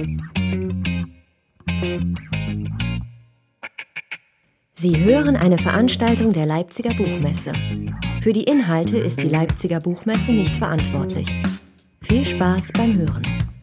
Sie hören eine Veranstaltung der Leipziger Buchmesse. Für die Inhalte ist die Leipziger Buchmesse nicht verantwortlich. Viel Spaß beim Hören.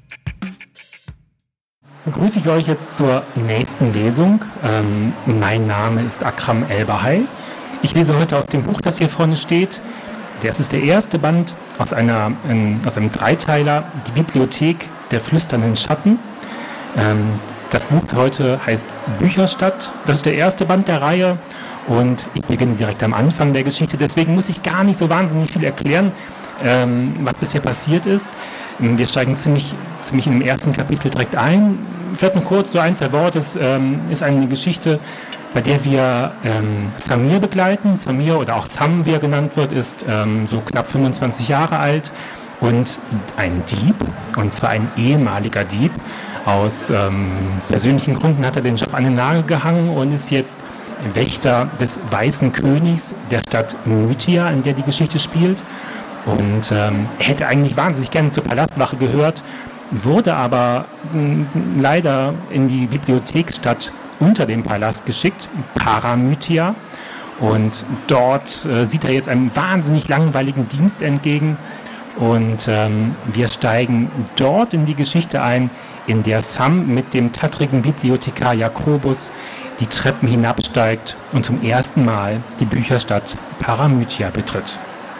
Begrüße ich euch jetzt zur nächsten Lesung. Mein Name ist Akram El-Bahai. Ich lese heute aus dem Buch, das hier vorne steht. Das ist der erste Band aus einem Dreiteiler, die Bibliothek der flüsternden Schatten. Das Buch heute heißt Bücherstadt. Das ist der erste Band der Reihe und ich beginne direkt am Anfang der Geschichte. Deswegen muss ich gar nicht so wahnsinnig viel erklären, was bisher passiert ist. Wir steigen ziemlich im ersten Kapitel direkt ein. Vielleicht nur kurz so ein, zwei Worte. Es ist eine Geschichte, bei der wir Samir begleiten. Samir oder auch Sam, wie er genannt wird, ist so knapp 25 Jahre alt und ein Dieb, und zwar ein ehemaliger Dieb. Aus persönlichen Gründen hat er den Job an den Nagel gehangen und ist jetzt Wächter des Weißen Königs der Stadt Mythia, in der die Geschichte spielt. Und er hätte eigentlich wahnsinnig gerne zur Palastwache gehört, wurde aber leider in die Bibliotheksstadt unter dem Palast geschickt, Paramythia. Und dort sieht er jetzt einem wahnsinnig langweiligen Dienst entgegen. Und wir steigen dort in die Geschichte ein, in der Sam mit dem tattrigen Bibliothekar Jakobus die Treppen hinabsteigt und zum ersten Mal die Bücherstadt Paramythia betritt.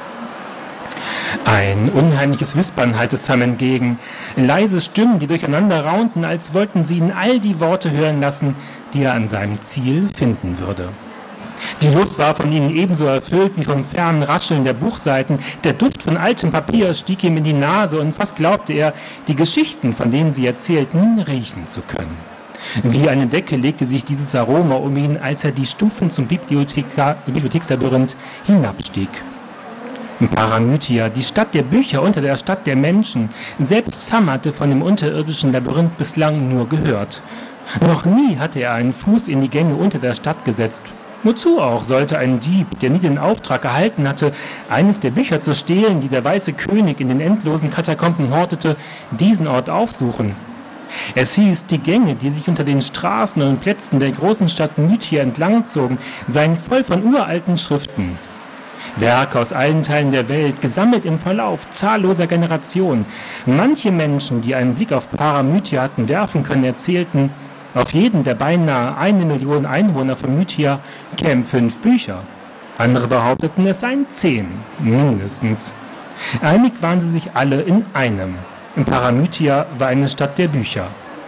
Ein unheimliches Wispern hallte Sam entgegen, leise Stimmen, die durcheinander raunten, als wollten sie ihn all die Worte hören lassen, die er an seinem Ziel finden würde. Die Luft war von ihnen ebenso erfüllt wie vom fernen Rascheln der Buchseiten. Der Duft von altem Papier stieg ihm in die Nase und fast glaubte er, die Geschichten, von denen sie erzählten, riechen zu können. Wie eine Decke legte sich dieses Aroma um ihn, als er die Stufen zum Bibliothekslabyrinth hinabstieg. Paramythia, die Stadt der Bücher unter der Stadt der Menschen. Selbst Sam hatte von dem unterirdischen Labyrinth bislang nur gehört. Noch nie hatte er einen Fuß in die Gänge unter der Stadt gesetzt. Wozu auch sollte ein Dieb, der nie den Auftrag erhalten hatte, eines der Bücher zu stehlen, die der Weiße König in den endlosen Katakomben hortete, diesen Ort aufsuchen? Es hieß, die Gänge, die sich unter den Straßen und Plätzen der großen Stadt Mythia entlangzogen, seien voll von uralten Schriften. Werke aus allen Teilen der Welt, gesammelt im Verlauf zahlloser Generationen. Manche Menschen, die einen Blick auf Paramythia hatten werfen können, erzählten, auf jeden der beinahe 1 Million Einwohner von Mythia kämen 5 Bücher. Andere behaupteten, es seien 10, mindestens. Einig waren sie sich alle in einem. Paramythia war eine Stadt der Bücher.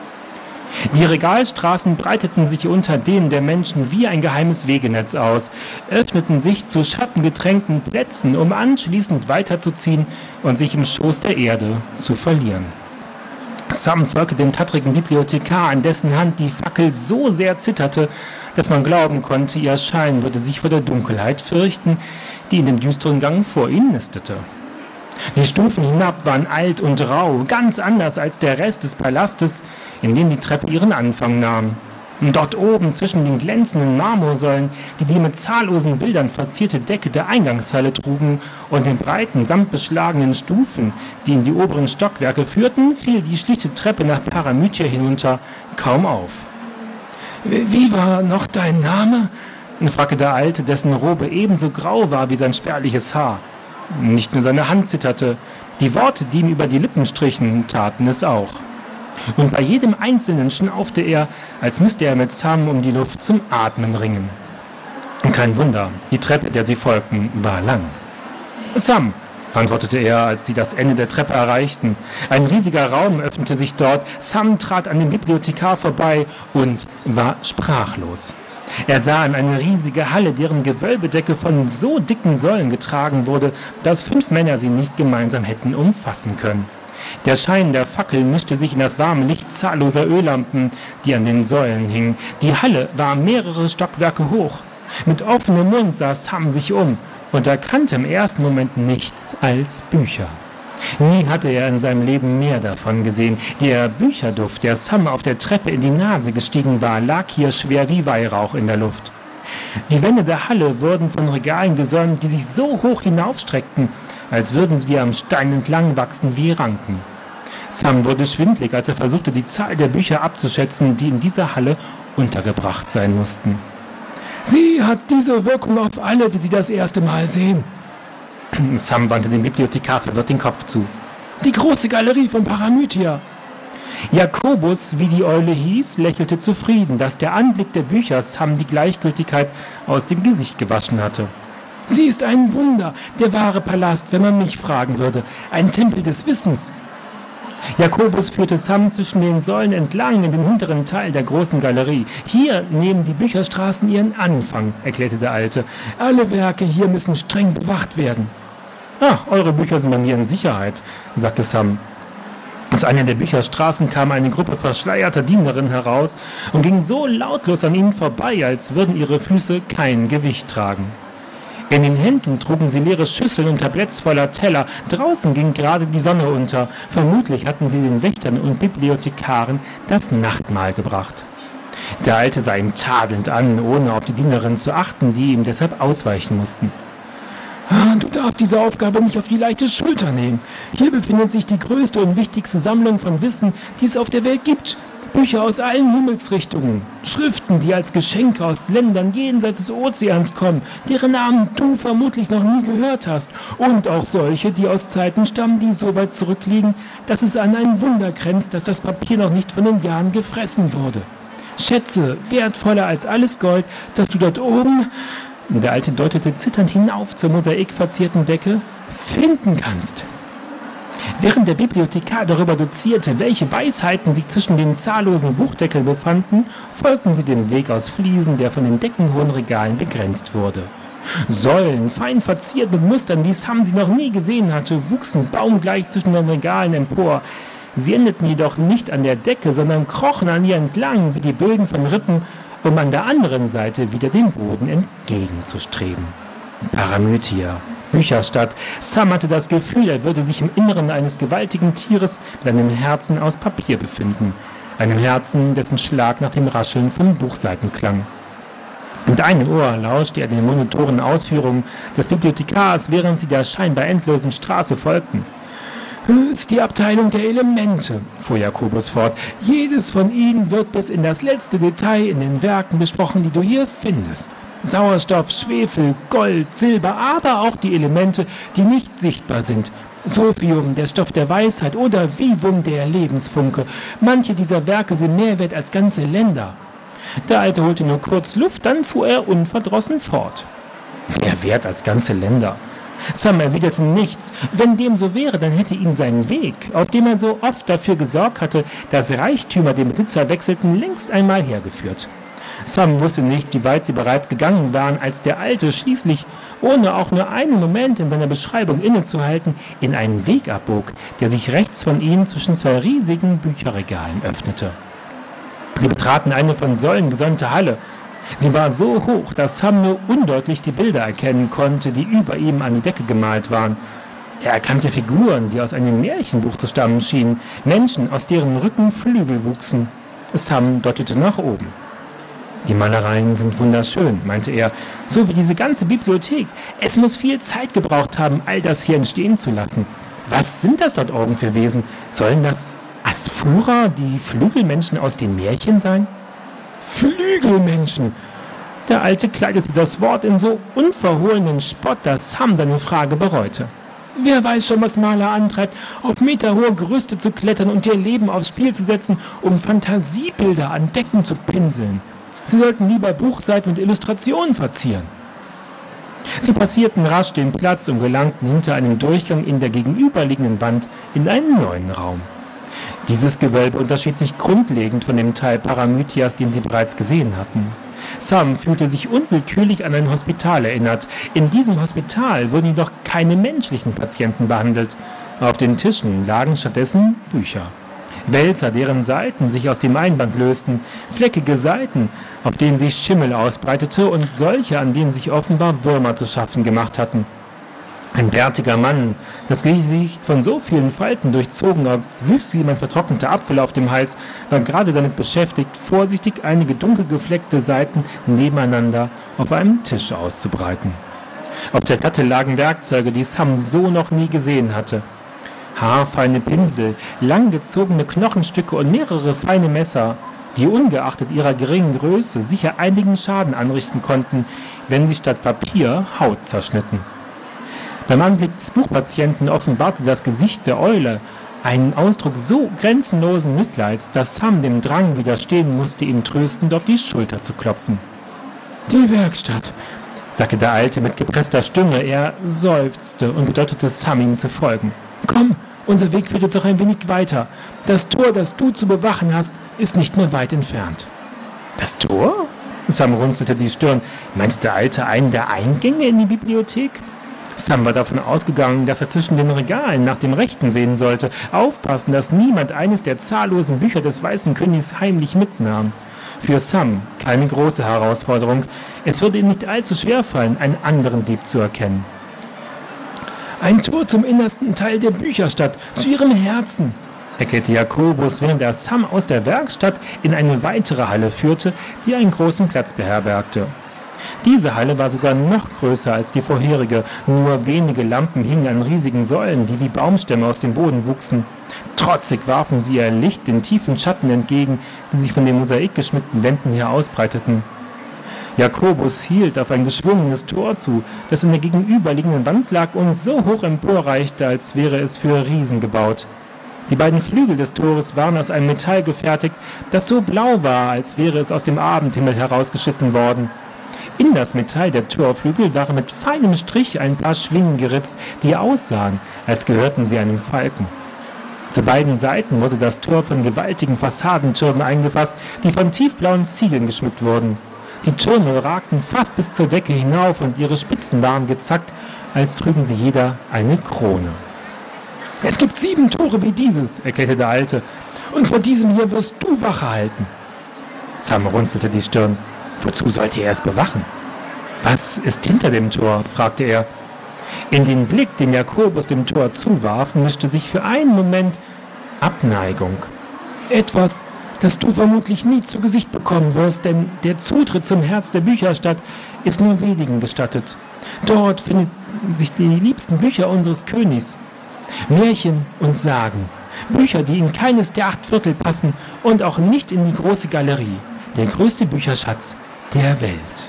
Die Regalstraßen breiteten sich unter denen der Menschen wie ein geheimes Wegenetz aus, öffneten sich zu schattengetränkten Plätzen, um anschließend weiterzuziehen und sich im Schoß der Erde zu verlieren. Sam folgte dem tattrigen Bibliothekar, an dessen Hand die Fackel so sehr zitterte, dass man glauben konnte, ihr Schein würde sich vor der Dunkelheit fürchten, die in dem düsteren Gang vor ihnen nistete. Die Stufen hinab waren alt und rau, ganz anders als der Rest des Palastes, in dem die Treppe ihren Anfang nahm. Dort oben zwischen den glänzenden Marmorsäulen, die mit zahllosen Bildern verzierte Decke der Eingangshalle trugen, und den breiten, samtbeschlagenen Stufen, die in die oberen Stockwerke führten, fiel die schlichte Treppe nach Paramythia hinunter kaum auf. »Wie war noch dein Name?« fragte der Alte, dessen Robe ebenso grau war wie sein spärliches Haar. Nicht nur seine Hand zitterte, die Worte, die ihm über die Lippen strichen, taten es auch. Und bei jedem Einzelnen schnaufte er, als müsste er mit Sam um die Luft zum Atmen ringen. Kein Wunder, die Treppe, der sie folgten, war lang. »Sam«, antwortete er, als sie das Ende der Treppe erreichten. Ein riesiger Raum öffnete sich dort. Sam trat an dem Bibliothekar vorbei und war sprachlos. Er sah in eine riesige Halle, deren Gewölbedecke von so dicken Säulen getragen wurde, dass 5 Männer sie nicht gemeinsam hätten umfassen können. Der Schein der Fackel mischte sich in das warme Licht zahlloser Öllampen, die an den Säulen hingen. Die Halle war mehrere Stockwerke hoch. Mit offenem Mund sah Sam sich um und erkannte im ersten Moment nichts als Bücher. Nie hatte er in seinem Leben mehr davon gesehen. Der Bücherduft, der Sam auf der Treppe in die Nase gestiegen war, lag hier schwer wie Weihrauch in der Luft. Die Wände der Halle wurden von Regalen gesäumt, die sich so hoch hinaufstreckten, als würden sie am Stein entlang wachsen wie Ranken. Sam wurde schwindlig, als er versuchte, die Zahl der Bücher abzuschätzen, die in dieser Halle untergebracht sein mussten. Sie hat diese Wirkung auf alle, die sie das erste Mal sehen. Sam wandte dem Bibliothekar verwirrt den Kopf zu. Die große Galerie von Paramythia. Jakobus, wie die Eule hieß, lächelte zufrieden, dass der Anblick der Bücher Sam die Gleichgültigkeit aus dem Gesicht gewaschen hatte. Sie ist ein Wunder, der wahre Palast, wenn man mich fragen würde. Ein Tempel des Wissens. Jakobus führte Sam zwischen den Säulen entlang in den hinteren Teil der großen Galerie. Hier nehmen die Bücherstraßen ihren Anfang, erklärte der Alte. Alle Werke hier müssen streng bewacht werden. Eure Bücher sind bei mir in Sicherheit, sagte Sam. Aus einer der Bücherstraßen kam eine Gruppe verschleierter Dienerinnen heraus und ging so lautlos an ihnen vorbei, als würden ihre Füße kein Gewicht tragen. In den Händen trugen sie leere Schüsseln und Tabletts voller Teller. Draußen ging gerade die Sonne unter. Vermutlich hatten sie den Wächtern und Bibliothekaren das Nachtmahl gebracht. Der Alte sah ihn tadelnd an, ohne auf die Dienerinnen zu achten, die ihm deshalb ausweichen mussten. Du darfst diese Aufgabe nicht auf die leichte Schulter nehmen. Hier befindet sich die größte und wichtigste Sammlung von Wissen, die es auf der Welt gibt. Bücher aus allen Himmelsrichtungen, Schriften, die als Geschenke aus Ländern jenseits des Ozeans kommen, deren Namen du vermutlich noch nie gehört hast, und auch solche, die aus Zeiten stammen, die so weit zurückliegen, dass es an ein Wunder grenzt, dass das Papier noch nicht von den Jahren gefressen wurde. Schätze, wertvoller als alles Gold, das du dort oben, der Alte deutete zitternd hinauf zur mosaikverzierten Decke, finden kannst. Während der Bibliothekar darüber dozierte, welche Weisheiten sich zwischen den zahllosen Buchdeckeln befanden, folgten sie dem Weg aus Fliesen, der von den deckenhohen Regalen begrenzt wurde. Säulen, fein verziert mit Mustern, wie Sam sie noch nie gesehen hatte, wuchsen baumgleich zwischen den Regalen empor. Sie endeten jedoch nicht an der Decke, sondern krochen an ihr entlang wie die Bögen von Rippen, um an der anderen Seite wieder dem Boden entgegenzustreben. Paramythia, Bücherstadt. Sam hatte das Gefühl, er würde sich im Inneren eines gewaltigen Tieres mit einem Herzen aus Papier befinden. Einem Herzen, dessen Schlag nach dem Rascheln von Buchseiten klang. Mit einem Ohr lauschte er den monotonen Ausführungen des Bibliothekars, während sie der scheinbar endlosen Straße folgten. Es ist die Abteilung der Elemente, fuhr Jakobus fort. Jedes von ihnen wird bis in das letzte Detail in den Werken besprochen, die du hier findest. Sauerstoff, Schwefel, Gold, Silber, aber auch die Elemente, die nicht sichtbar sind. Sophium, der Stoff der Weisheit, oder Vivum, der Lebensfunke. Manche dieser Werke sind mehr wert als ganze Länder. Der Alte holte nur kurz Luft, dann fuhr er unverdrossen fort. Mehr wert als ganze Länder. Sam erwiderte nichts. Wenn dem so wäre, dann hätte ihn sein Weg, auf dem er so oft dafür gesorgt hatte, dass Reichtümer den Besitzer wechselten, längst einmal hergeführt. Sam wusste nicht, wie weit sie bereits gegangen waren, als der Alte schließlich, ohne auch nur einen Moment in seiner Beschreibung innezuhalten, in einen Weg abbog, der sich rechts von ihnen zwischen zwei riesigen Bücherregalen öffnete. Sie betraten eine von Säulen gesonnte Halle. Sie war so hoch, dass Sam nur undeutlich die Bilder erkennen konnte, die über ihm an die Decke gemalt waren. Er erkannte Figuren, die aus einem Märchenbuch zu stammen schienen, Menschen, aus deren Rücken Flügel wuchsen. Sam deutete nach oben. Die Malereien sind wunderschön, meinte er, so wie diese ganze Bibliothek. Es muss viel Zeit gebraucht haben, all das hier entstehen zu lassen. Was sind das dort oben für Wesen? Sollen das Asphura, die Flügelmenschen aus den Märchen sein? Flügelmenschen! Der Alte kleidete das Wort in so unverhohlenen Spott, dass Sam seine Frage bereute. Wer weiß schon, was Maler antreibt, auf meterhohe Gerüste zu klettern und ihr Leben aufs Spiel zu setzen, um Fantasiebilder an Decken zu pinseln. Sie sollten lieber Buchseiten und Illustrationen verzieren. Sie passierten rasch den Platz und gelangten hinter einem Durchgang in der gegenüberliegenden Wand in einen neuen Raum. Dieses Gewölbe unterschied sich grundlegend von dem Teil Paramythias, den sie bereits gesehen hatten. Sam fühlte sich unwillkürlich an ein Hospital erinnert. In diesem Hospital wurden jedoch keine menschlichen Patienten behandelt. Auf den Tischen lagen stattdessen Bücher. Wälzer, deren Seiten sich aus dem Einband lösten, fleckige Seiten, auf denen sich Schimmel ausbreitete und solche, an denen sich offenbar Würmer zu schaffen gemacht hatten. Ein bärtiger Mann, das Gesicht von so vielen Falten durchzogen, als wüsste jemand vertrocknete Apfel auf dem Hals, war gerade damit beschäftigt, vorsichtig einige dunkel gefleckte Seiten nebeneinander auf einem Tisch auszubreiten. Auf der Platte lagen Werkzeuge, die Sam so noch nie gesehen hatte. Haarfeine Pinsel, langgezogene Knochenstücke und mehrere feine Messer, die ungeachtet ihrer geringen Größe sicher einigen Schaden anrichten konnten, wenn sie statt Papier Haut zerschnitten. Beim Anblick des Buchpatienten offenbarte das Gesicht der Eule einen Ausdruck so grenzenlosen Mitleids, dass Sam dem Drang widerstehen musste, ihm tröstend auf die Schulter zu klopfen. Die Werkstatt, sagte der Alte mit gepresster Stimme. Er seufzte und bedeutete Sam, ihm zu folgen. Komm, unser Weg führt jetzt noch ein wenig weiter. Das Tor, das du zu bewachen hast, ist nicht mehr weit entfernt. Das Tor? Sam runzelte die Stirn. Meinte der Alte einen der Eingänge in die Bibliothek? Sam war davon ausgegangen, dass er zwischen den Regalen nach dem Rechten sehen sollte, aufpassen, dass niemand eines der zahllosen Bücher des Weißen Königs heimlich mitnahm. Für Sam keine große Herausforderung. Es würde ihm nicht allzu schwer fallen, einen anderen Dieb zu erkennen. Ein Tor zum innersten Teil der Bücherstadt, zu ihrem Herzen, erklärte Jakobus, während er Sam aus der Werkstatt in eine weitere Halle führte, die einen großen Platz beherbergte. Diese Halle war sogar noch größer als die vorherige. Nur wenige Lampen hingen an riesigen Säulen, die wie Baumstämme aus dem Boden wuchsen. Trotzig warfen sie ihr Licht den tiefen Schatten entgegen, die sich von den mosaikgeschmückten Wänden her ausbreiteten. Jakobus hielt auf ein geschwungenes Tor zu, das in der gegenüberliegenden Wand lag und so hoch emporreichte, als wäre es für Riesen gebaut. Die beiden Flügel des Tores waren aus einem Metall gefertigt, das so blau war, als wäre es aus dem Abendhimmel herausgeschnitten worden. In das Metall der Torflügel waren mit feinem Strich ein paar Schwingen geritzt, die aussahen, als gehörten sie einem Falken. Zu beiden Seiten wurde das Tor von gewaltigen Fassadentürmen eingefasst, die von tiefblauen Ziegeln geschmückt wurden. Die Türme ragten fast bis zur Decke hinauf und ihre Spitzen waren gezackt, als trügen sie jeder eine Krone. Es gibt 7 Tore wie dieses, erklärte der Alte, und vor diesem hier wirst du Wache halten. Sam runzelte die Stirn. Wozu sollte er es bewachen? Was ist hinter dem Tor? Fragte er. In den Blick, den Jakobus dem Tor zuwarf, mischte sich für einen Moment Abneigung. Etwas, das du vermutlich nie zu Gesicht bekommen wirst, denn der Zutritt zum Herz der Bücherstadt ist nur wenigen gestattet. Dort finden sich die liebsten Bücher unseres Königs. Märchen und Sagen. Bücher, die in keines der 8 Viertel passen und auch nicht in die große Galerie. Der größte Bücherschatz der Welt.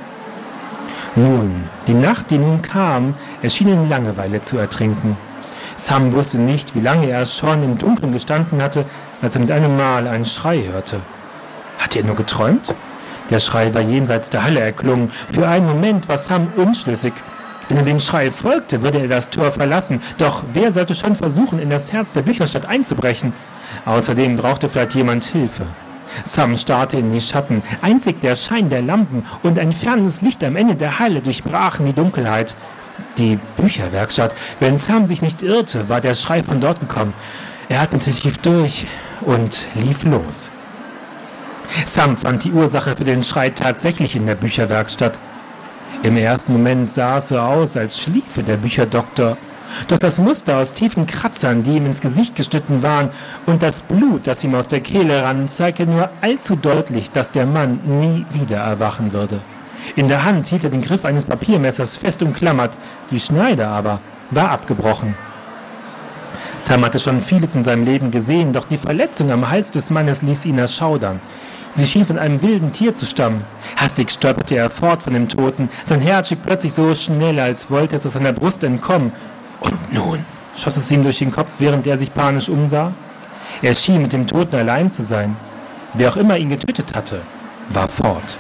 Nun, die Nacht, die nun kam, erschien in Langeweile zu ertrinken. Sam wusste nicht, wie lange er schon im Dunkeln gestanden hatte, als er mit einem Mal einen Schrei hörte. Hatte er nur geträumt? Der Schrei war jenseits der Halle erklungen. Für einen Moment war Sam unschlüssig. Wenn er dem Schrei folgte, würde er das Tor verlassen. Doch wer sollte schon versuchen, in das Herz der Bücherstadt einzubrechen? Außerdem brauchte vielleicht jemand Hilfe. Sam starrte in die Schatten. Einzig der Schein der Lampen und ein fernes Licht am Ende der Halle durchbrachen die Dunkelheit. Die Bücherwerkstatt. Wenn Sam sich nicht irrte, war der Schrei von dort gekommen. Er atmete tief durch und lief los. Sam fand die Ursache für den Schrei tatsächlich in der Bücherwerkstatt. Im ersten Moment sah es so aus, als schliefe der Bücherdoktor. Doch das Muster aus tiefen Kratzern, die ihm ins Gesicht geschnitten waren, und das Blut, das ihm aus der Kehle rann, zeigte nur allzu deutlich, dass der Mann nie wieder erwachen würde. In der Hand hielt er den Griff eines Papiermessers fest umklammert, die Schneide aber war abgebrochen. Sam hatte schon vieles in seinem Leben gesehen, doch die Verletzung am Hals des Mannes ließ ihn erschaudern. Sie schien von einem wilden Tier zu stammen. Hastig stolperte er fort von dem Toten. Sein Herz schlug plötzlich so schnell, als wollte es aus seiner Brust entkommen. Und nun, schoss es ihm durch den Kopf, während er sich panisch umsah. Er schien mit dem Toten allein zu sein. Wer auch immer ihn getötet hatte, war fort.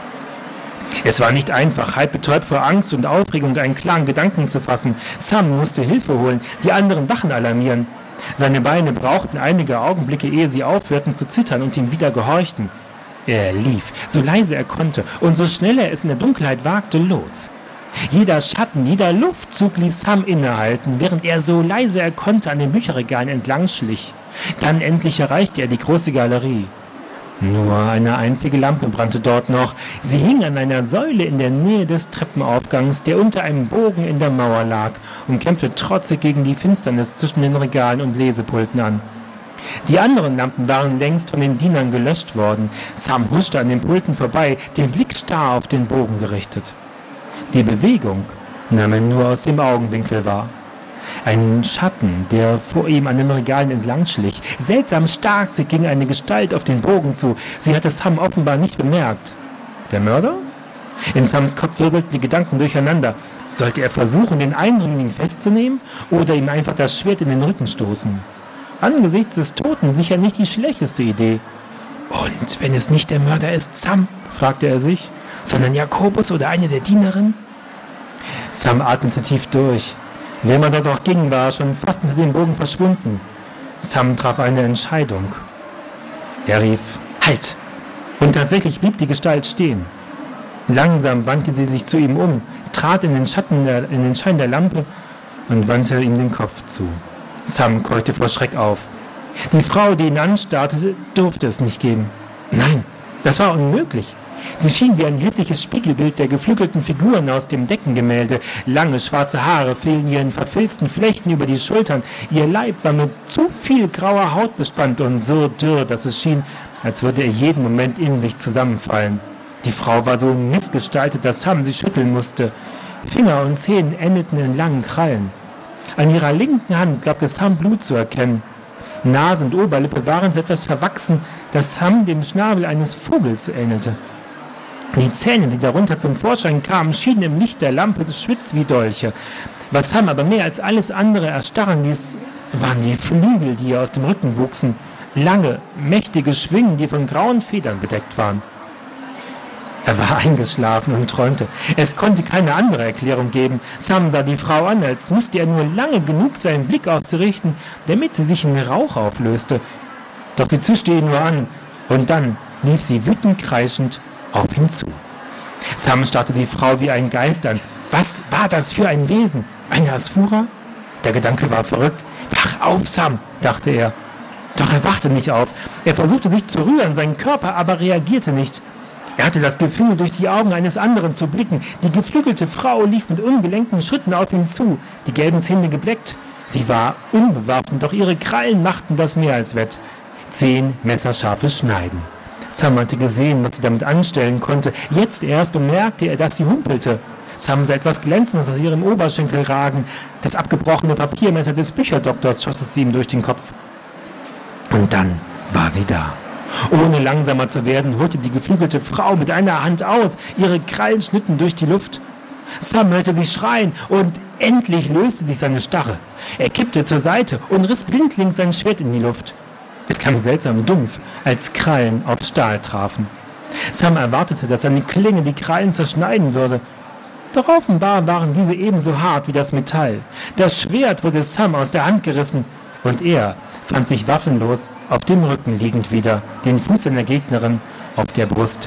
Es war nicht einfach, halb betäubt vor Angst und Aufregung, einen klaren Gedanken zu fassen. Sam musste Hilfe holen, die anderen Wachen alarmieren. Seine Beine brauchten einige Augenblicke, ehe sie aufhörten zu zittern und ihm wieder gehorchten. Er lief, so leise er konnte und so schnell er es in der Dunkelheit wagte, los. Jeder Schatten, jeder Luftzug ließ Sam innehalten, während er so leise er konnte an den Bücherregalen entlang schlich. Dann endlich erreichte er die große Galerie. Nur eine einzige Lampe brannte dort noch. Sie hing an einer Säule in der Nähe des Treppenaufgangs, der unter einem Bogen in der Mauer lag, und kämpfte trotzig gegen die Finsternis zwischen den Regalen und Lesepulten an. Die anderen Lampen waren längst von den Dienern gelöscht worden. Sam huschte an den Pulten vorbei, den Blick starr auf den Bogen gerichtet. Die Bewegung nahm er nur aus dem Augenwinkel wahr. Ein Schatten, der vor ihm an den Regalen entlang schlich. Seltsam stark ging eine Gestalt auf den Bogen zu. Sie hatte Sam offenbar nicht bemerkt. Der Mörder? In Sams Kopf wirbelten die Gedanken durcheinander. Sollte er versuchen, den Eindringling festzunehmen oder ihm einfach das Schwert in den Rücken stoßen? Angesichts des Toten sicher nicht die schlechteste Idee. Und wenn es nicht der Mörder ist, Sam, fragte er sich, sondern Jakobus oder eine der Dienerinnen? Sam atmete tief durch. Wer man dort auch ging, war schon fast hinter dem Bogen verschwunden. Sam traf eine Entscheidung. Er rief, Halt! Und tatsächlich blieb die Gestalt stehen. Langsam wandte sie sich zu ihm um, trat in den Schein der Lampe und wandte ihm den Kopf zu. Sam keuchte vor Schreck auf. Die Frau, die ihn anstarrte, durfte es nicht geben. Nein, das war unmöglich. Sie schien wie ein hässliches Spiegelbild der geflügelten Figuren aus dem Deckengemälde. Lange schwarze Haare fielen ihr in verfilzten Flechten über die Schultern. Ihr Leib war mit zu viel grauer Haut bespannt und so dürr, dass es schien, als würde er jeden Moment in sich zusammenfallen. Die Frau war so missgestaltet, dass Sam sie schütteln musste. Finger und Zehen endeten in langen Krallen. An ihrer linken Hand glaubte Sam Blut zu erkennen. Nase und Oberlippe waren so etwas verwachsen, dass Sam dem Schnabel eines Vogels ähnelte. Die Zähne, die darunter zum Vorschein kamen, schienen im Licht der Lampe schwitz wie Dolche. Was Sam aber mehr als alles andere erstarren ließ, waren die Flügel, die ihr aus dem Rücken wuchsen. Lange, mächtige Schwingen, die von grauen Federn bedeckt waren. Er war eingeschlafen und träumte. Es konnte keine andere Erklärung geben. Sam sah die Frau an, als müsste er nur lange genug seinen Blick auf sie richten, damit sie sich in Rauch auflöste. Doch sie zischte ihn nur an, und dann lief sie wütend kreischend auf ihn zu. Sam starrte die Frau wie ein Geist an. Was war das für ein Wesen? Eine Asphura? Der Gedanke war verrückt. Wach auf, Sam, dachte er. Doch er wachte nicht auf. Er versuchte sich zu rühren, sein Körper aber reagierte nicht. Er hatte das Gefühl, durch die Augen eines anderen zu blicken. Die geflügelte Frau lief mit ungelenkten Schritten auf ihn zu, die gelben Zähne gebleckt. Sie war unbewaffnet, doch ihre Krallen machten das mehr als wett. 10 messerscharfe Schneiden. Sam hatte gesehen, was sie damit anstellen konnte. Jetzt erst bemerkte er, dass sie humpelte. Sam sah etwas Glänzendes aus ihrem Oberschenkel ragen. Das abgebrochene Papiermesser des Bücherdoktors schoss es ihm durch den Kopf. Und dann war sie da. Ohne langsamer zu werden, holte die geflügelte Frau mit einer Hand aus. Ihre Krallen schnitten durch die Luft. Sam hörte sie schreien und endlich löste sich seine Starre. Er kippte zur Seite und riss blindlings sein Schwert in die Luft. Es klang seltsam dumpf, als Krallen auf Stahl trafen. Sam erwartete, dass seine Klinge die Krallen zerschneiden würde. Doch offenbar waren diese ebenso hart wie das Metall. Das Schwert wurde Sam aus der Hand gerissen und er fand sich waffenlos auf dem Rücken liegend wieder, den Fuß seiner Gegnerin auf der Brust.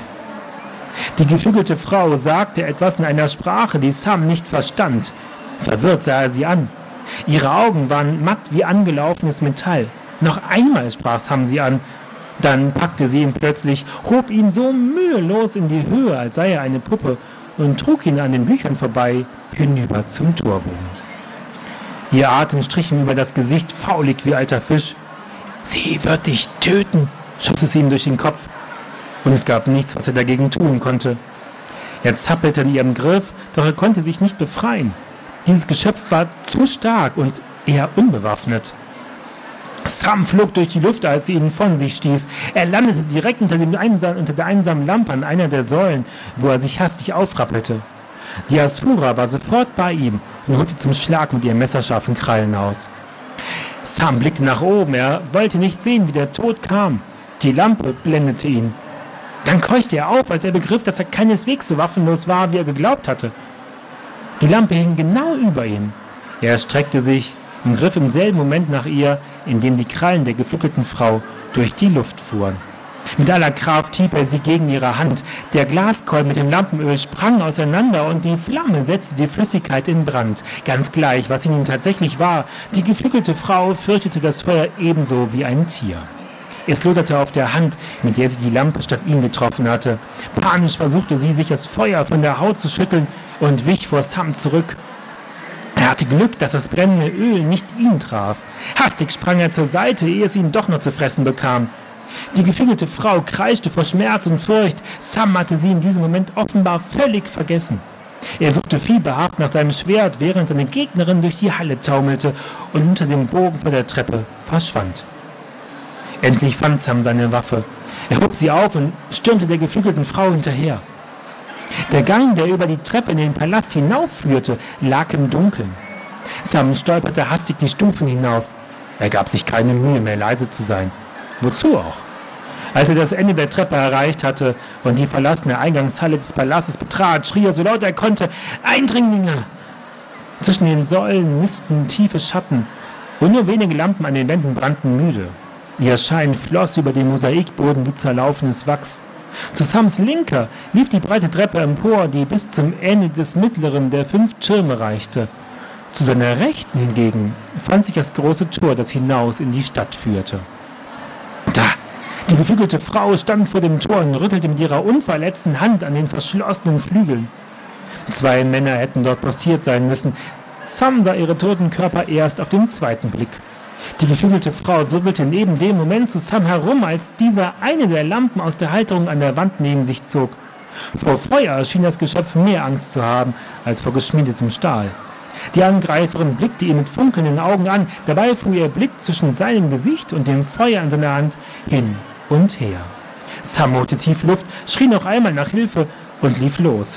Die geflügelte Frau sagte etwas in einer Sprache, die Sam nicht verstand. Verwirrt sah er sie an. Ihre Augen waren matt wie angelaufenes Metall. Noch einmal sprach Sam sie an. Dann packte sie ihn plötzlich, hob ihn so mühelos in die Höhe, als sei er eine Puppe, und trug ihn an den Büchern vorbei hinüber zum Torbogen. Ihr Atem strich ihm über das Gesicht, faulig wie alter Fisch. »Sie wird dich töten«, schoss es ihm durch den Kopf. Und es gab nichts, was er dagegen tun konnte. Er zappelte in ihrem Griff, doch er konnte sich nicht befreien. Dieses Geschöpf war zu stark und eher unbewaffnet. Sam flog durch die Luft, als sie ihn von sich stieß. Er landete direkt unter der einsamen Lampe an einer der Säulen, wo er sich hastig aufrappelte. Die Asphura war sofort bei ihm und holte zum Schlag mit ihren messerscharfen Krallen aus. Sam blickte nach oben, er wollte nicht sehen, wie der Tod kam. Die Lampe blendete ihn. Dann keuchte er auf, als er begriff, dass er keineswegs so waffenlos war, wie er geglaubt hatte. Die Lampe hing genau über ihm. Er streckte sich und griff im selben Moment nach ihr, in dem die Krallen der geflügelten Frau durch die Luft fuhren. Mit aller Kraft hieb er sie gegen ihre Hand. Der Glaskolben mit dem Lampenöl sprang auseinander und die Flamme setzte die Flüssigkeit in Brand. Ganz gleich, was sie nun tatsächlich war, die geflügelte Frau fürchtete das Feuer ebenso wie ein Tier. Es loderte auf der Hand, mit der sie die Lampe statt ihn getroffen hatte. Panisch versuchte sie, sich das Feuer von der Haut zu schütteln und wich vor Sam zurück. Er hatte Glück, dass das brennende Öl nicht ihn traf. Hastig sprang er zur Seite, ehe es ihn doch noch zu fressen bekam. Die geflügelte Frau kreischte vor Schmerz und Furcht. Sam hatte sie in diesem Moment offenbar völlig vergessen. Er suchte fieberhaft nach seinem Schwert, während seine Gegnerin durch die Halle taumelte und unter dem Bogen vor der Treppe verschwand. Endlich fand Sam seine Waffe. Er hob sie auf und stürmte der geflügelten Frau hinterher. Der Gang, der über die Treppe in den Palast hinaufführte, lag im Dunkeln. Sam stolperte hastig die Stufen hinauf. Er gab sich keine Mühe mehr, leise zu sein. Wozu auch? Als er das Ende der Treppe erreicht hatte und die verlassene Eingangshalle des Palastes betrat, schrie er so laut er konnte: Eindringlinge! Zwischen den Säulen nisteten tiefe Schatten und nur wenige Lampen an den Wänden brannten müde. Ihr Schein floss über den Mosaikboden wie zerlaufenes Wachs. Zu Sams Linker lief die breite Treppe empor, die bis zum Ende des mittleren der 5 Türme reichte. Zu seiner Rechten hingegen fand sich das große Tor, das hinaus in die Stadt führte. Da! Die geflügelte Frau stand vor dem Tor und rüttelte mit ihrer unverletzten Hand an den verschlossenen Flügeln. 2 Männer hätten dort postiert sein müssen. Sam sah ihre toten Körper erst auf den zweiten Blick. Die geflügelte Frau wirbelte neben dem Moment zu Sam herum, als dieser eine der Lampen aus der Halterung an der Wand neben sich zog. Vor Feuer schien das Geschöpf mehr Angst zu haben als vor geschmiedetem Stahl. Die Angreiferin blickte ihn mit funkelnden Augen an. Dabei fuhr ihr Blick zwischen seinem Gesicht und dem Feuer in seiner Hand hin und her. Sam holte tief Luft, schrie noch einmal nach Hilfe und lief los.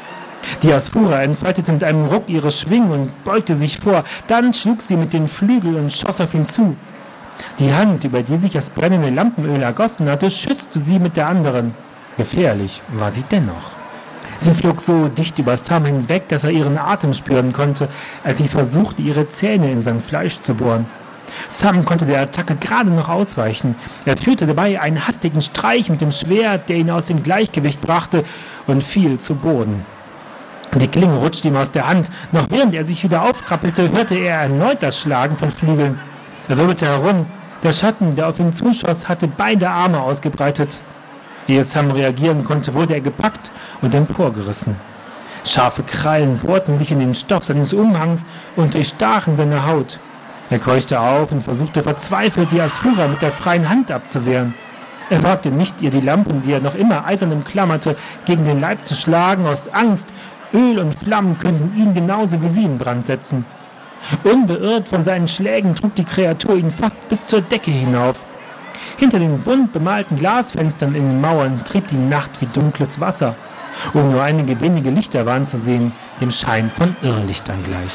Die Asfura entfaltete mit einem Ruck ihre Schwingen und beugte sich vor. Dann schlug sie mit den Flügeln und schoss auf ihn zu. Die Hand, über die sich das brennende Lampenöl ergossen hatte, schützte sie mit der anderen. Gefährlich war sie dennoch. Sie flog so dicht über Sam hinweg, dass er ihren Atem spüren konnte, als sie versuchte, ihre Zähne in sein Fleisch zu bohren. Sam konnte der Attacke gerade noch ausweichen. Er führte dabei einen hastigen Streich mit dem Schwert, der ihn aus dem Gleichgewicht brachte, und fiel zu Boden. Die Klinge rutschte ihm aus der Hand. Noch während er sich wieder aufrappelte, hörte er erneut das Schlagen von Flügeln. Er wirbelte herum. Der Schatten, der auf ihn zuschoss, hatte beide Arme ausgebreitet. Ehe Sam reagieren konnte, wurde er gepackt und emporgerissen. Scharfe Krallen bohrten sich in den Stoff seines Umhangs und durchstachen seine Haut. Er keuchte auf und versuchte verzweifelt, die Asfura mit der freien Hand abzuwehren. Er wagte nicht, ihr die Lampen, die er noch immer eisern umklammerte, gegen den Leib zu schlagen, aus Angst, Öl und Flammen könnten ihn genauso wie sie in Brand setzen. Unbeirrt von seinen Schlägen trug die Kreatur ihn fast bis zur Decke hinauf. Hinter den bunt bemalten Glasfenstern in den Mauern trieb die Nacht wie dunkles Wasser, und nur einige wenige Lichter waren zu sehen, dem Schein von Irrlichtern gleich.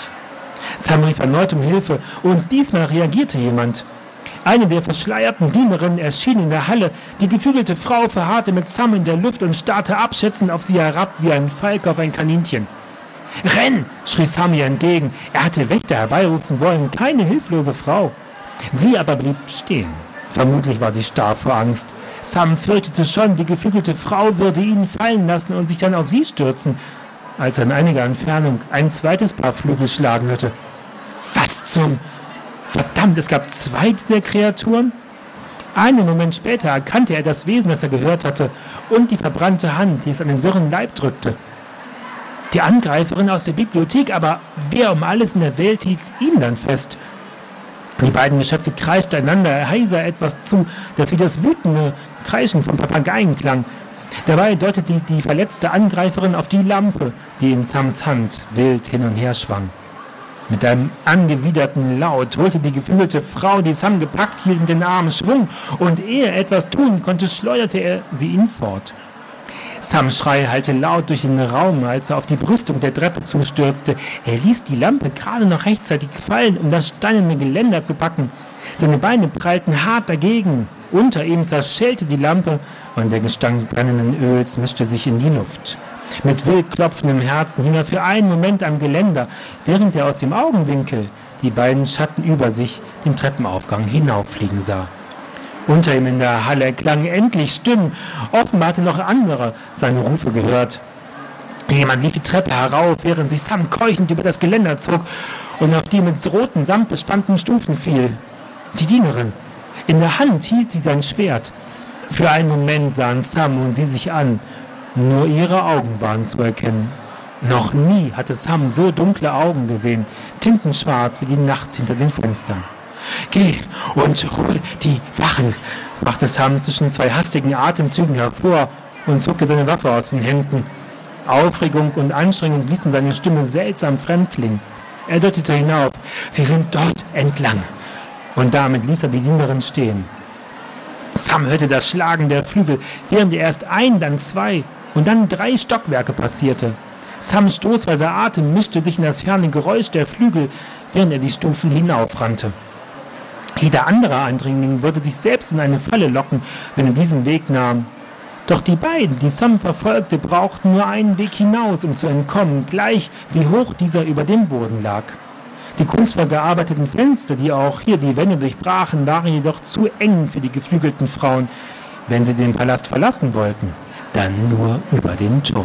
Sam rief erneut um Hilfe, und diesmal reagierte jemand. Eine der verschleierten Dienerinnen erschien in der Halle. Die geflügelte Frau verharrte mit Sam in der Luft und starrte abschätzend auf sie herab wie ein Falk auf ein Kaninchen. »Renn!« schrie Sam ihr entgegen. Er hatte Wächter herbeirufen wollen, keine hilflose Frau. Sie aber blieb stehen. Vermutlich war sie starr vor Angst. Sam fürchtete schon, die geflügelte Frau würde ihn fallen lassen und sich dann auf sie stürzen, als er in einiger Entfernung ein zweites Paar Flügel schlagen hörte. Was zum... Verdammt, es gab 2 dieser Kreaturen? Einen Moment später erkannte er das Wesen, das er gehört hatte, und die verbrannte Hand, die es an den dürren Leib drückte. Die Angreiferin aus der Bibliothek, aber wer um alles in der Welt hielt ihn dann fest? Die beiden Geschöpfe kreischten einander heiser etwas zu, das wie das wütende Kreischen von Papageien klang. Dabei deutete die verletzte Angreiferin auf die Lampe, die in Sams Hand wild hin und her schwang. Mit einem angewiderten Laut holte die geflügelte Frau, die Sam gepackt hielt, mit den Armen Schwung, und ehe er etwas tun konnte, schleuderte er sie ihn fort. Sams Schrei hallte laut durch den Raum, als er auf die Brüstung der Treppe zustürzte. Er ließ die Lampe gerade noch rechtzeitig fallen, um das steinerne Geländer zu packen. Seine Beine prallten hart dagegen. Unter ihm zerschellte die Lampe und der Gestank brennenden Öls mischte sich in die Luft. Mit wild klopfendem Herzen hing er für einen Moment am Geländer, während er aus dem Augenwinkel die beiden Schatten über sich den Treppenaufgang hinauffliegen sah. Unter ihm in der Halle klangen endlich Stimmen. Offenbar hatte noch andere seine Rufe gehört. Jemand lief die Treppe herauf, während sich Sam keuchend über das Geländer zog und auf die mit roten Samt bespannten Stufen fiel. Die Dienerin. In der Hand hielt sie sein Schwert. Für einen Moment sahen Sam und sie sich an. Nur ihre Augen waren zu erkennen. Noch nie hatte Sam so dunkle Augen gesehen, tintenschwarz wie die Nacht hinter den Fenstern. »Geh und hol die Wachen«, brachte Sam zwischen 2 hastigen Atemzügen hervor und zog seine Waffe aus den Händen. Aufregung und Anstrengung ließen seine Stimme seltsam fremd klingen. Er deutete hinauf. »Sie sind dort entlang.« Und damit ließ er die Dienerin stehen. Sam hörte das Schlagen der Flügel, während er erst dann 2 und dann 3 Stockwerke passierte. Sams stoßweiser Atem mischte sich in das ferne Geräusch der Flügel, während er die Stufen hinaufrannte. Jeder andere Eindringling würde sich selbst in eine Falle locken, wenn er diesen Weg nahm. Doch die beiden, die Sam verfolgte, brauchten nur einen Weg hinaus, um zu entkommen, gleich wie hoch dieser über dem Boden lag. Die kunstvoll gearbeiteten Fenster, die auch hier die Wände durchbrachen, waren jedoch zu eng für die geflügelten Frauen. Wenn sie den Palast verlassen wollten, dann nur über den Turm.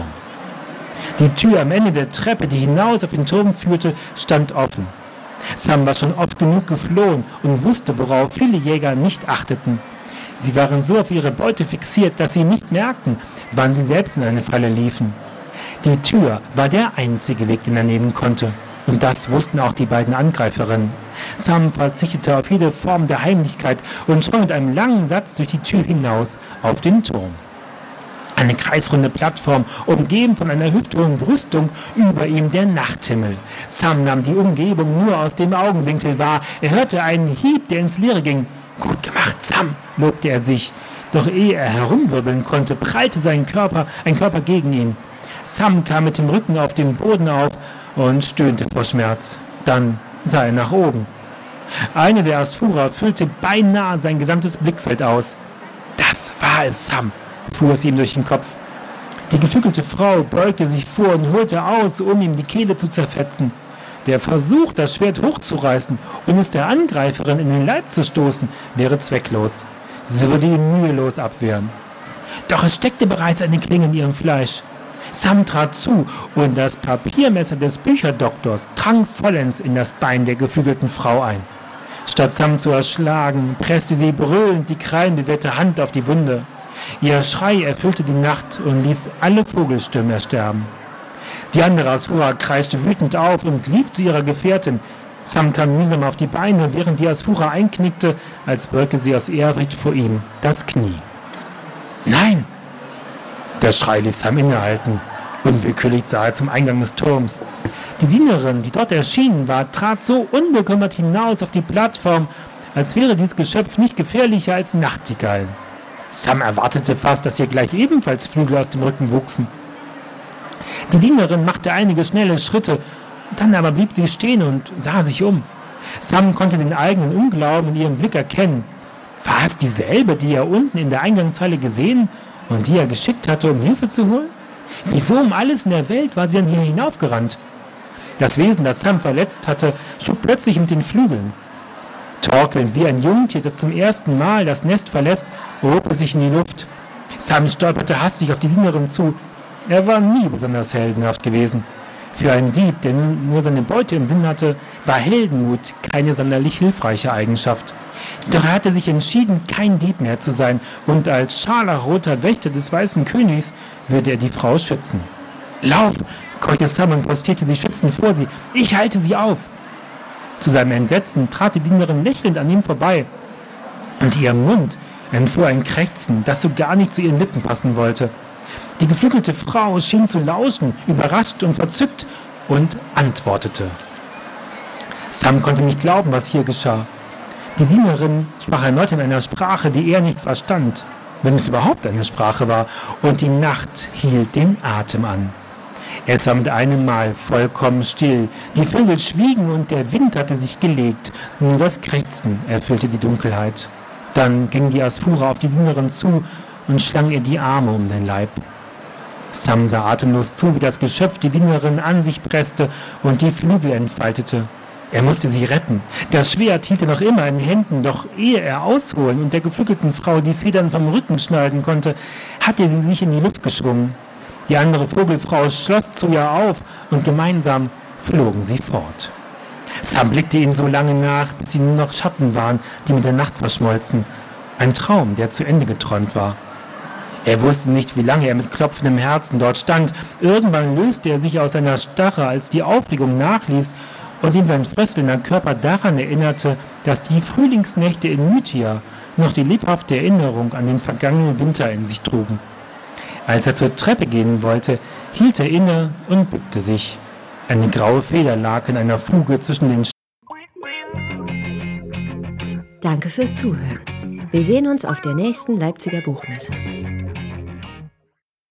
Die Tür am Ende der Treppe, die hinaus auf den Turm führte, stand offen. Sam war schon oft genug geflohen und wusste, worauf viele Jäger nicht achteten. Sie waren so auf ihre Beute fixiert, dass sie nicht merkten, wann sie selbst in eine Falle liefen. Die Tür war der einzige Weg, den er nehmen konnte. Und das wussten auch die beiden Angreiferinnen. Sam verzichtete auf jede Form der Heimlichkeit und sprang mit einem langen Satz durch die Tür hinaus auf den Turm. Eine kreisrunde Plattform, umgeben von einer hüfthohen Brüstung, über ihm der Nachthimmel. Sam nahm die Umgebung nur aus dem Augenwinkel wahr. Er hörte einen Hieb, der ins Leere ging. »Gut gemacht, Sam«, lobte er sich. Doch ehe er herumwirbeln konnte, prallte ein Körper gegen ihn. Sam kam mit dem Rücken auf den Boden auf und stöhnte vor Schmerz. Dann sah er nach oben. Eine der Asfura füllte beinahe sein gesamtes Blickfeld aus. »Das war es, Sam«, fuhr es ihm durch den Kopf. Die geflügelte Frau beugte sich vor und holte aus, um ihm die Kehle zu zerfetzen. Der Versuch, das Schwert hochzureißen und es der Angreiferin in den Leib zu stoßen, wäre zwecklos. Sie würde ihn mühelos abwehren. Doch es steckte bereits eine Klinge in ihrem Fleisch. Sam trat zu und das Papiermesser des Bücherdoktors drang vollends in das Bein der geflügelten Frau ein. Statt Sam zu erschlagen, presste sie brüllend die krallenbewehrte Hand auf die Wunde. Ihr Schrei erfüllte die Nacht und ließ alle Vogelstimmen ersterben. Die andere Asfura kreischte wütend auf und lief zu ihrer Gefährtin. Sam kam mühsam auf die Beine, während die Asfura einknickte, als beuge sie aus Ehrfurcht vor ihm das Knie. »Nein!« Der Schrei ließ Sam innehalten. Unwillkürlich sah er zum Eingang des Turms. Die Dienerin, die dort erschienen war, trat so unbekümmert hinaus auf die Plattform, als wäre dieses Geschöpf nicht gefährlicher als Nachtigallen. Sam erwartete fast, dass ihr gleich ebenfalls Flügel aus dem Rücken wuchsen. Die Dienerin machte einige schnelle Schritte, dann aber blieb sie stehen und sah sich um. Sam konnte den eigenen Unglauben in ihrem Blick erkennen. War es dieselbe, die er unten in der Eingangshalle gesehen und die er geschickt hatte, um Hilfe zu holen? Wieso um alles in der Welt war sie dann hier hinaufgerannt? Das Wesen, das Sam verletzt hatte, schlug plötzlich mit den Flügeln. Torkelnd wie ein Jungtier, das zum ersten Mal das Nest verlässt, hob es sich in die Luft. Sam stolperte hastig auf die Dienerin zu. Er war nie besonders heldenhaft gewesen. Für einen Dieb, der nur seine Beute im Sinn hatte, war Heldenmut keine sonderlich hilfreiche Eigenschaft. Doch er hatte sich entschieden, kein Dieb mehr zu sein, und als scharlachroter Wächter des Weißen Königs würde er die Frau schützen. »Lauf!« keuchte Sam und postierte sie schützend vor sie. »Ich halte sie auf!« Zu seinem Entsetzen trat die Dienerin lächelnd an ihm vorbei. Und ihrem Mund entfuhr ein Krächzen, das so gar nicht zu ihren Lippen passen wollte. Die geflügelte Frau schien zu lauschen, überrascht und verzückt, und antwortete. Sam konnte nicht glauben, was hier geschah. Die Dienerin sprach erneut in einer Sprache, die er nicht verstand, wenn es überhaupt eine Sprache war, und die Nacht hielt den Atem an. Es war mit einem Mal vollkommen still. Die Vögel schwiegen und der Wind hatte sich gelegt. Nur das Krächzen erfüllte die Dunkelheit. Dann ging die Asfura auf die Dienerin zu und schlang ihr die Arme um den Leib. Sam sah atemlos zu, wie das Geschöpf die Dienerin an sich presste und die Flügel entfaltete. Er musste sie retten. Das Schwert hielt er noch immer in Händen, doch ehe er ausholen und der geflügelten Frau die Federn vom Rücken schneiden konnte, hatte sie sich in die Luft geschwungen. Die andere Vogelfrau schloss zu ihr auf und gemeinsam flogen sie fort. Sam blickte ihnen so lange nach, bis sie nur noch Schatten waren, die mit der Nacht verschmolzen. Ein Traum, der zu Ende geträumt war. Er wusste nicht, wie lange er mit klopfendem Herzen dort stand. Irgendwann löste er sich aus seiner Starre, als die Aufregung nachließ und ihn sein fröstelnder Körper daran erinnerte, dass die Frühlingsnächte in Mythia noch die lebhafte Erinnerung an den vergangenen Winter in sich trugen. Als er zur Treppe gehen wollte, hielt er inne und bückte sich. Eine graue Feder lag in einer Fuge zwischen den Danke fürs Zuhören. Wir sehen uns auf der nächsten Leipziger Buchmesse.